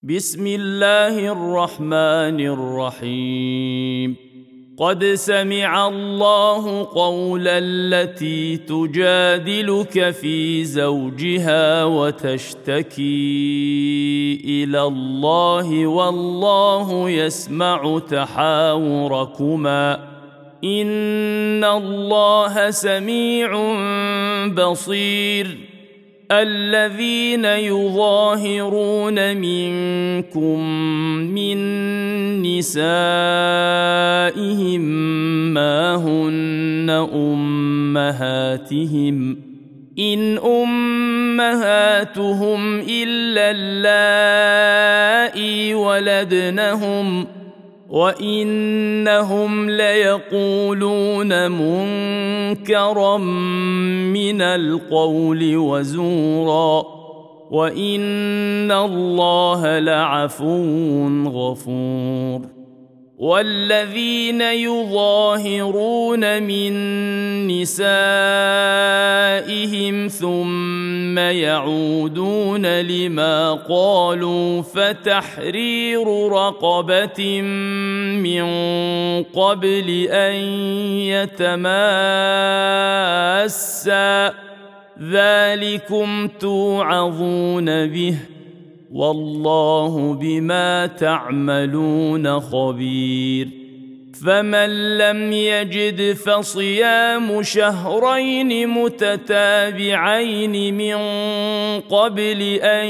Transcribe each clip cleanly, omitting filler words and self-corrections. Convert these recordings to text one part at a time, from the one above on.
بسم الله الرحمن الرحيم. قد سمع الله قول التي تجادلك في زوجها وتشتكي إلى الله والله يسمع تحاوركما إن الله سميع بصير. الذين يظاهرون منكم من نسائهم ما هن أمهاتهم إن أمهاتهم إلا اللائي ولدنهم وإنهم ليقولون منكرا من القول وزورا وإن الله لعفو غفور. والذين يظاهرون من نسائهم ثم يعودون لما قالوا فتحرير رقبة من قبل أن يتماسا ذلكم توعظون به والله بما تعملون خبير. فمن لم يجد فصيام شهرين متتابعين من قبل أن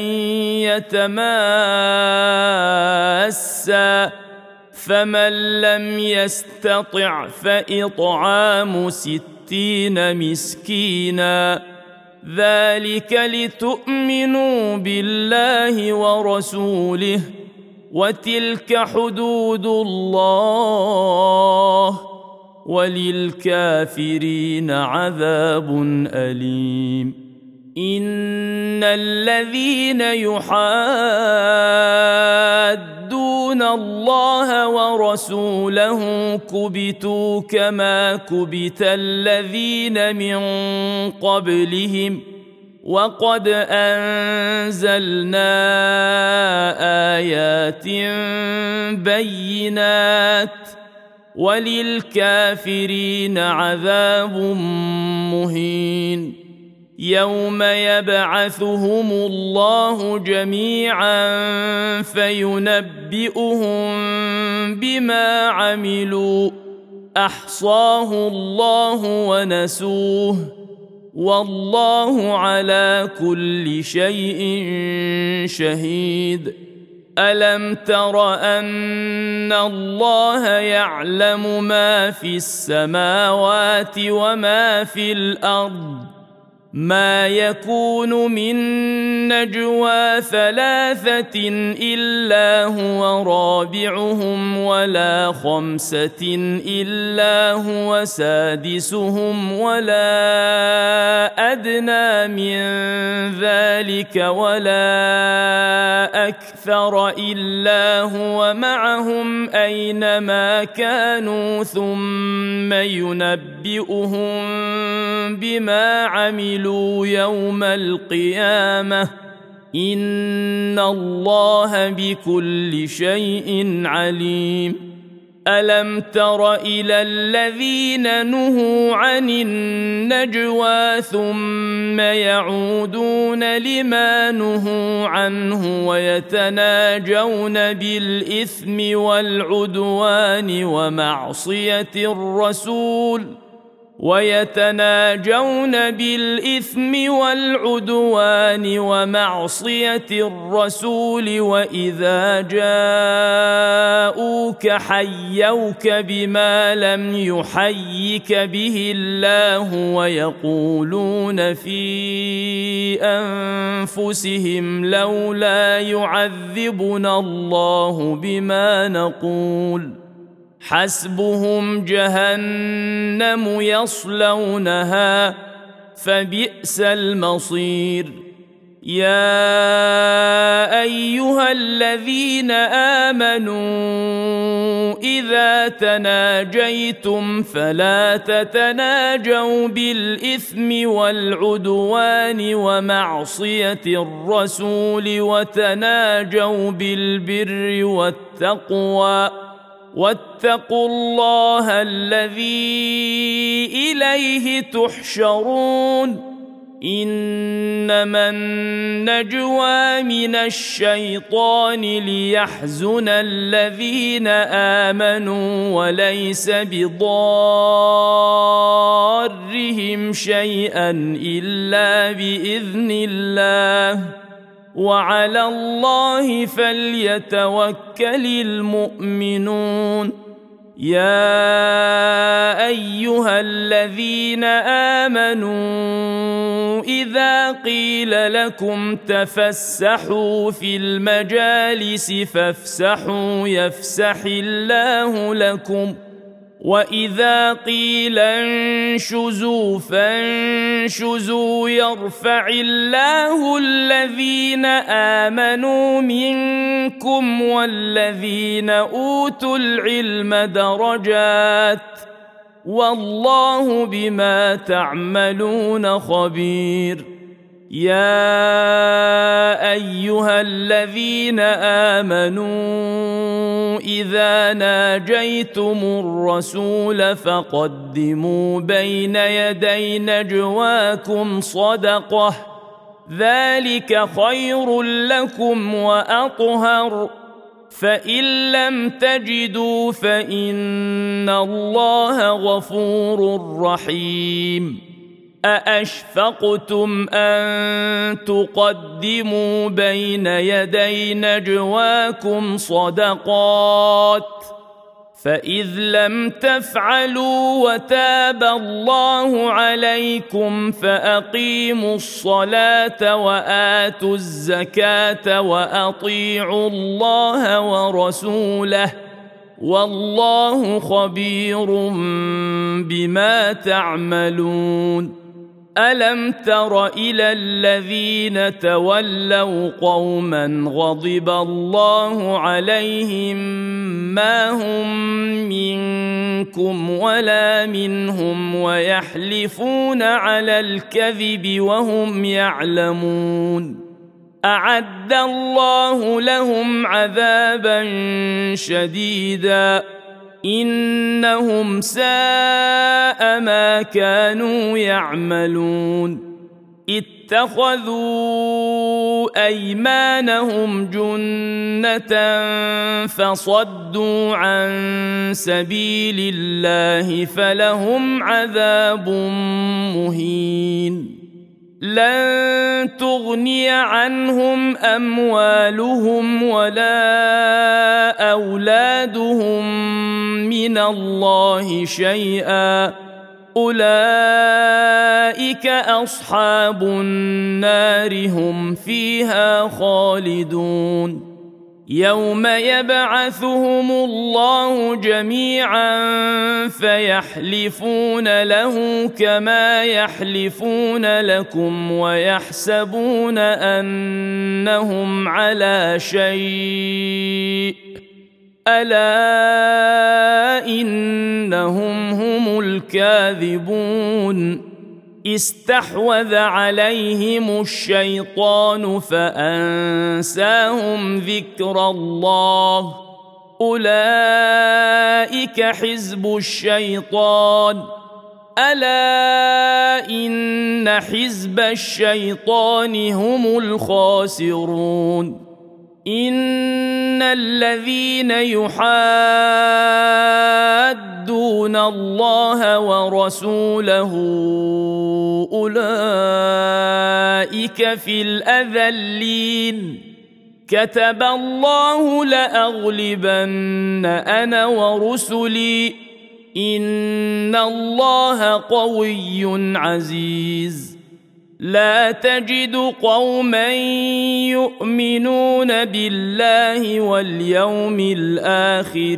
يتماسا فمن لم يستطع فإطعام 60 مسكينا ذلك لتؤمنوا بالله ورسوله وتلك حدود الله وللكافرين عذاب أليم. إن الذين يحادون الله ورسوله كبتوا كما كبت الذين من قبلهم وقد أنزلنا آيات بينات وللكافرين عذاب مهين. يوم يبعثهم الله جميعا فينبئهم بما عملوا أحصاه الله ونسوه والله على كل شيء شهيد. ألم تر أن الله يعلم ما في السماوات وما في الأرض ما يكون من نجوى 3 إلا هو رابعهم ولا 5 إلا هو سادسهم ولا أدنى من ذلك ولا أكثر إلا هو معهم أينما كانوا ثم ينبئهم بما عملوا يوم القيامة إن الله بكل شيء عليم. ألم تر إلى الذين نهوا عن النجوى ثم يعودون لما نهوا عنه ويتناجون بالإثم والعدوان ومعصية الرسول وإذا جاءوك حيوك بما لم يحيك به الله ويقولون في أنفسهم لولا يعذبنا الله بما نقول حسبهم جهنم يصلونها فبئس المصير. يا أيها الذين آمنوا إذا تناجيتم فلا تتناجوا بالإثم والعدوان ومعصية الرسول وتناجوا بالبر والتقوى واتقوا الله الذي إليه تحشرون إنما النجوى من الشيطان ليحزن الذين آمنوا وليس بضارهم شيئا إلا بإذن الله وعلى الله فليتوكل المؤمنون يا أيها الذين آمنوا إذا قيل لكم تفسحوا في المجالس فافسحوا يفسح الله لكم وإذا قيل انشزوا فانشزوا يرفع الله الذين آمنوا منكم والذين أوتوا العلم درجات والله بما تعملون خبير يا أيها الذين آمنوا إذا ناجيتم الرسول فقدموا بين يدي نجواكم صدقة ذلك خير لكم وأطهر فإن لم تجدوا فإن الله غفور رحيم أأشفقتم أن تقدموا بين يدي نجواكم صدقات فإذ لم تفعلوا وتاب الله عليكم فأقيموا الصلاة وآتوا الزكاة وأطيعوا الله ورسوله والله خبير بما تعملون ألم تر إلى الذين تولوا قوما غضب الله عليهم ما هم منكم ولا منهم ويحلفون على الكذب وهم يعلمون أعد الله لهم عذابا شديدا إنهم ساء ما كانوا يعملون اتخذوا أيمانهم جنة فصدوا عن سبيل الله فلهم عذاب مهين لن تغني عنهم أموالهم ولا أولادهم من الله شيئا أولئك أصحاب النار هم فيها خالدون يوم يبعثهم الله جميعا فيحلفون له كما يحلفون لكم ويحسبون أنهم على شيء ألا إنهم هم الكاذبون استحوذ عليهم الشيطان فأنساهم ذكر الله أولئك حزب الشيطان ألا إن حزب الشيطان هم الخاسرون إن الذين يحادون الله ورسوله أولئك في الأذلين كتب الله لأغلبن أنا ورسلي إن الله قوي عزيز لا تجد قوما يؤمنون بالله واليوم الآخر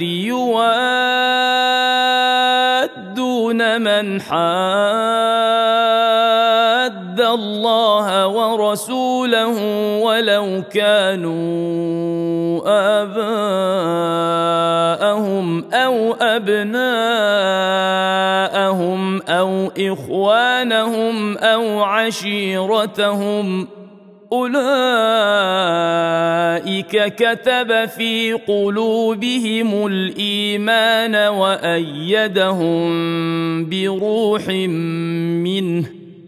يوادون من حاد الله ورسوله ولو كانوا آباءهم أو أبناءهم أو إخوانهم أو عشيرتهم أولئك كتب في قلوبهم الإيمان وأيدهم بروح منه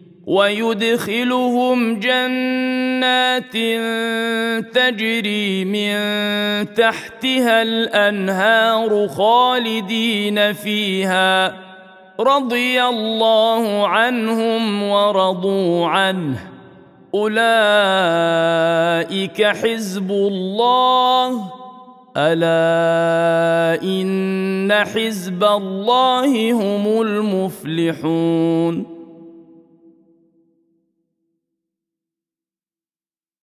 ويدخلهم جنات تجري من تحتها الأنهار خالدين فيها رضي الله عنهم ورضوا عنه أولئك حزب الله ألا إن حزب الله هم المفلحون